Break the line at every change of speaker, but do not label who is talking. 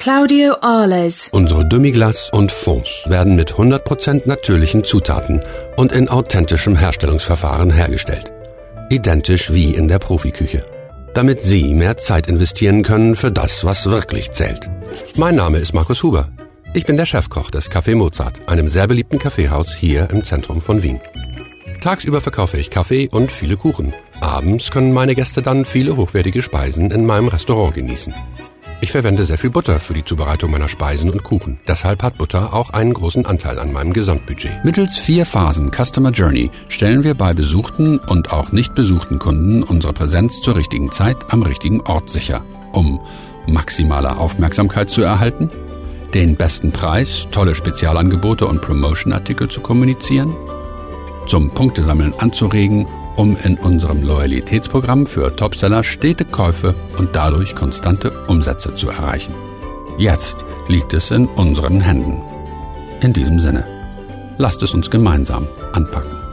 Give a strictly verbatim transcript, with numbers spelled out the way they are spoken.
Claudio Arles.
Unsere Demi-Glace und Fonds werden mit hundert Prozent natürlichen Zutaten und in authentischem Herstellungsverfahren hergestellt. Identisch wie in der Profiküche. Damit Sie mehr Zeit investieren können für das, was wirklich zählt. Mein Name ist Markus Huber. Ich bin der Chefkoch des Café Mozart, einem sehr beliebten Kaffeehaus hier im Zentrum von Wien. Tagsüber verkaufe ich Kaffee und viele Kuchen. Abends können meine Gäste dann viele hochwertige Speisen in meinem Restaurant genießen. Ich verwende sehr viel Butter für die Zubereitung meiner Speisen und Kuchen. Deshalb hat Butter auch einen großen Anteil an meinem Gesamtbudget.
Mittels vier Phasen Customer Journey stellen wir bei besuchten und auch nicht besuchten Kunden unsere Präsenz zur richtigen Zeit am richtigen Ort sicher, um maximale Aufmerksamkeit zu erhalten, den besten Preis, tolle Spezialangebote und Promotion-Artikel zu kommunizieren, zum Punktesammeln anzuregen, um in unserem Loyalitätsprogramm für Topseller stete Käufe und dadurch konstante Umsätze zu erreichen. Jetzt liegt es in unseren Händen. In diesem Sinne, lasst es uns gemeinsam anpacken.